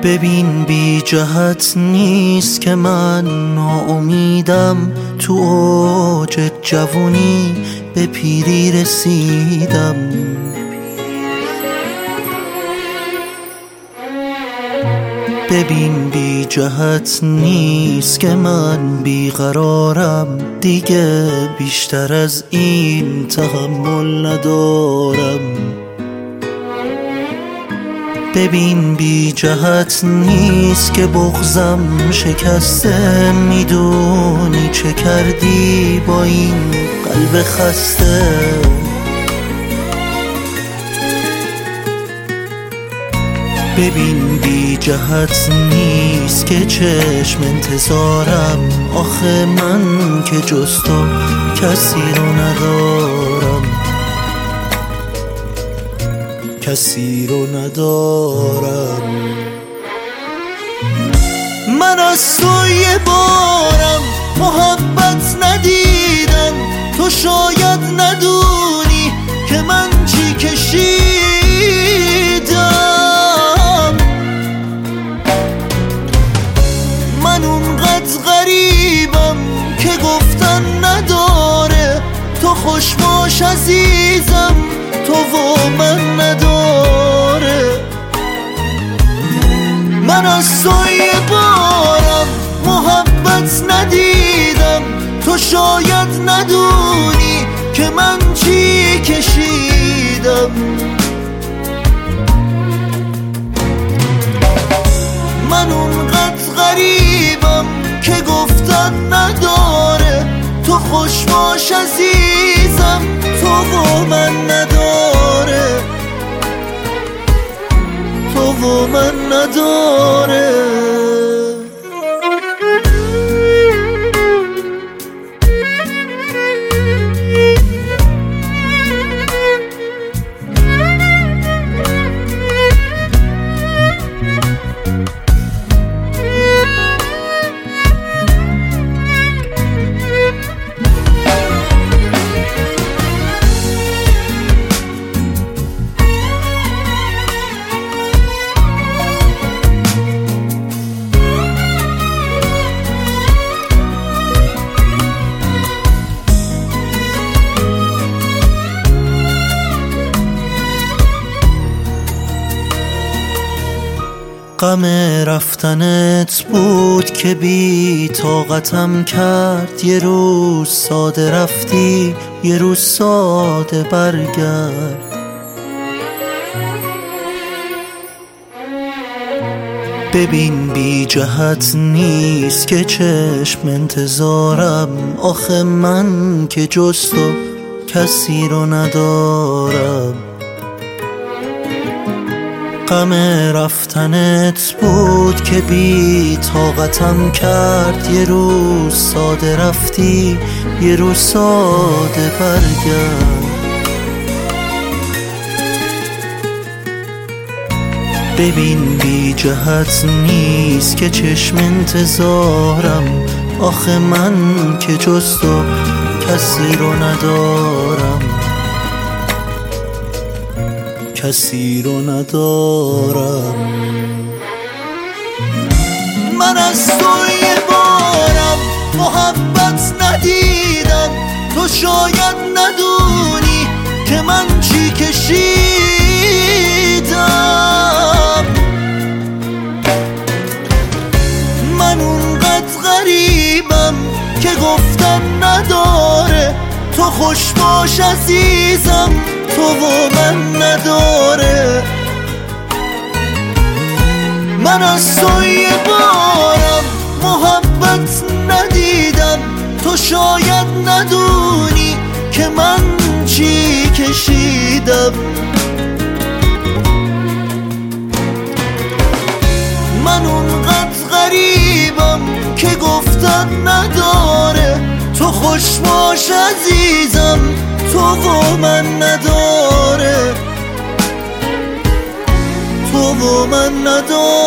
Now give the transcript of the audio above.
ببین بی جهت نیست که من ناامیدم، تو اوج جوونی به پیری رسیدم. ببین بی جهت نیست که من بیقرارم، دیگه بیشتر از این تحمل ندارم. ببین بی جهت نیست که بغضم شکسته، میدونی چه کردی با این قلب خسته. ببین بی جهت نیست که چشم انتظارم، آخه من که جز تو کسی رو ندارم، کسی رو ندارم. من از تو یه بارم محبت ندیدم، تو شاید ندونی که من چی کشیدم. من اونقدر غریبم که گفتن نداره، تو خوش باش عزیزم، تو و من نداره. من از تو یه بارم محبت ندیدم، تو شاید ندونی که من چی کشیدم. من اونقدر غریبم که گفتن نداره، تو خوش باش عزیزم، تو و من نداره، تو و من نداره. غم رفتنت بود که بی طاقتم کرد، یه روز ساده رفتی، یه روز ساده برگرد. ببین بی جهت نیست که چشم انتظارم، آخه من که جز تو کسی رو ندارم. غم رفتنت بود که بی طاقتم کرد، یه روز ساده رفتی، یه روز ساده برگرد. ببین بی جهت نیست که چشم انتظارم، آخه من که جز تو کسی رو ندارم، کسی رو ندارم. من از تو یه بارم محبت ندیدم، تو شاید ندونی که من چی کشیدم. من اونقدر غریبم که گفتن نداره، تو خوش باش عزیزم، تو و من نداره. من از تو یه بارم محبت ندیدم، تو شاید ندونی که من چی کشیدم. من اونقدر غریبم که گفتن نداره، تو خوش باش عزیزم، تو و من نداره، تو و من نداره.